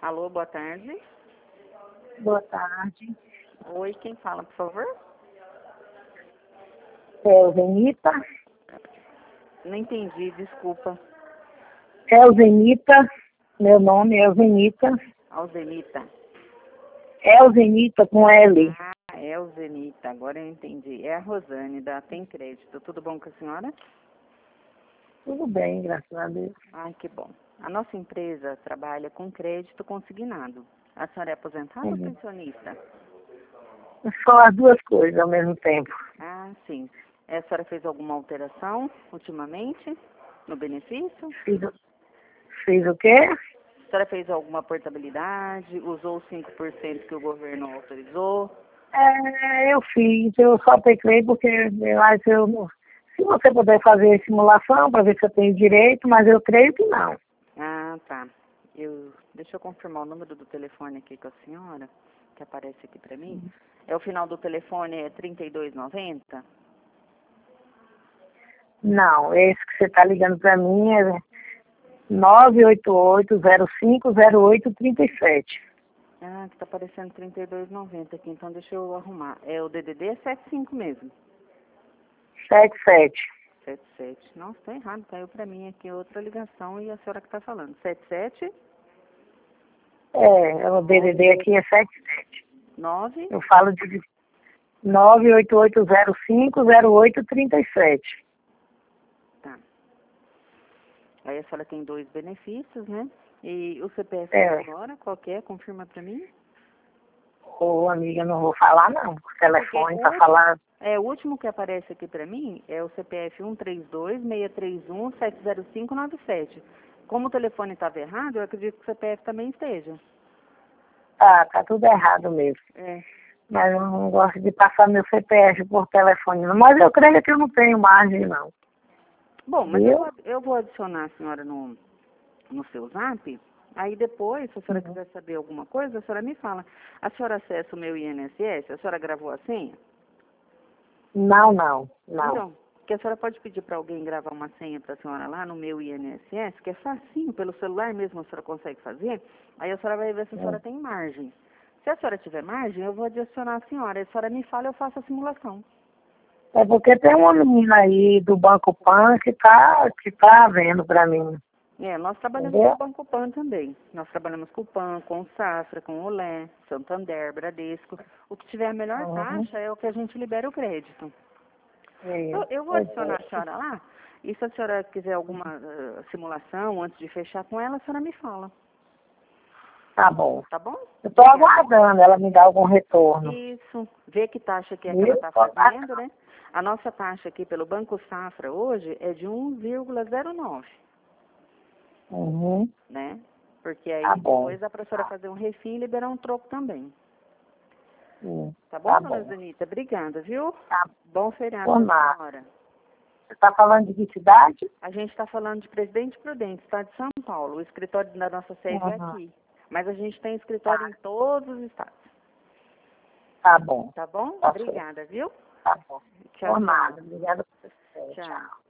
Alô, boa tarde. Boa tarde. Oi, quem fala, por favor? Elzenita. Não entendi, desculpa. Elzenita. Meu nome é Elzenita. Alzenita. Elzenita com L. Ah, Elzenita, agora eu entendi. É a Rosane, da Tem Crédito. Tudo bom com a senhora? Tudo bem, graças a Deus. Ai, que bom. A nossa empresa trabalha com crédito consignado. A senhora é aposentada ou pensionista? Só as duas coisas ao mesmo tempo. Ah, sim. A senhora fez alguma alteração ultimamente no benefício? Fiz o quê? A senhora fez alguma portabilidade? Usou os 5% que o governo autorizou? Eu fiz, eu só teclei porque eu acho que eu não. Se você puder fazer simulação para ver se eu tenho direito, mas eu creio que não. Ah, tá. Deixa eu confirmar o número do telefone aqui com a senhora, que aparece aqui para mim. O final do telefone é 3290? Não, esse que você está ligando para mim é 988-050837. Ah, que tá aparecendo 3290 aqui, então deixa eu arrumar. É o DDD é 75 mesmo. 77. 77. Nossa, tá errado, caiu para mim aqui outra ligação e a senhora que tá falando. 77? O DDD aqui é 77. 9? Eu falo de 988050837. Tá. Aí a senhora tem 2 benefícios, né? E o CPF agora, qual que é? Confirma para mim. Ô, amiga, não vou falar não, por telefone para falar. O último que aparece aqui para mim é o CPF 132-631-70597. Como o telefone estava errado, eu acredito que o CPF também esteja. Tá tudo errado mesmo. Mas eu não gosto de passar meu CPF por telefone, não. Mas eu creio que eu não tenho margem, não. Bom, mas eu vou adicionar a senhora no seu zap. Aí depois, se a senhora quiser saber alguma coisa, a senhora me fala. A senhora acessa o meu INSS? A senhora gravou a senha? Não. Então, que a senhora pode pedir para alguém gravar uma senha para a senhora lá no meu INSS, que é facinho, pelo celular mesmo a senhora consegue fazer. Aí a senhora vai ver se a senhora tem margem. Se a senhora tiver margem, eu vou adicionar a senhora. A senhora me fala, eu faço a simulação. É porque tem uma menina aí do Banco Pan que tá vendo para mim. Nós trabalhamos com o Banco Pan também. Nós trabalhamos com o Pan, com o Safra, com o Olé, Santander, Bradesco. O que tiver a melhor taxa é o que a gente libera o crédito. Eu vou adicionar a senhora lá, e se a senhora quiser alguma simulação antes de fechar com ela, a senhora me fala. Tá bom. Tá bom? Eu tô aguardando ela me dar algum retorno. Isso. Vê que taxa que é que ela está fazendo, né? A nossa taxa aqui pelo Banco Safra hoje é de 1,09. Né? Porque aí depois dá para a senhora fazer um refim e liberar um troco também. Tá bom, dona Zanita? Obrigada, viu? Bom feriado para a senhora. Você está falando de que cidade? A gente está falando de Presidente Prudente, estado de São Paulo. O escritório da nossa sede é aqui. Mas a gente tem escritório em todos os estados. Tá bom. Tá bom? Obrigada, viu? Tá bom. Tchau, tchau. Obrigada por você. Tchau.